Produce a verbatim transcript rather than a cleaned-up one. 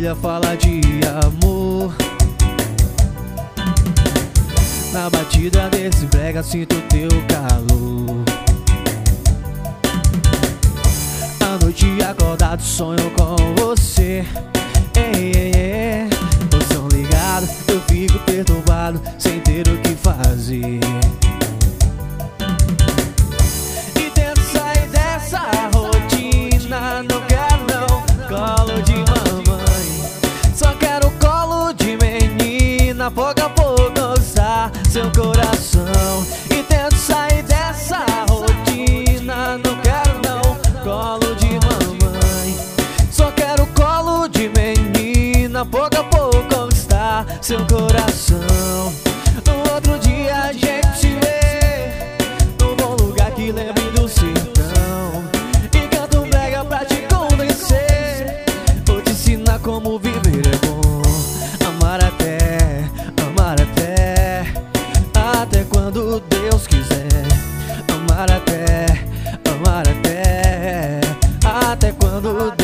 família fala de amor. Na batida desse brega sinto teu calor. À noite acordado sonho com você. Ei, ei, ei. O som ligado, eu fico perturbado sem ter o que fazer. E tento sair dessa rotina, não quero não colo de mamãe. Só quero colo de menina, pouco a pouco conquistar seu coração. E tento sair dessa rotina, não quero não colo de mamãe. Só quero colo de menina, pouco a pouco conquistar seu coração. No outro dia a gente se vê num bom lugar que lembre do sertão. E canto um brega pra te convencer. Vou te ensinar como viver é bom. Amar até, amar até, até quando Deus quiser. Amar até, amar até, até quando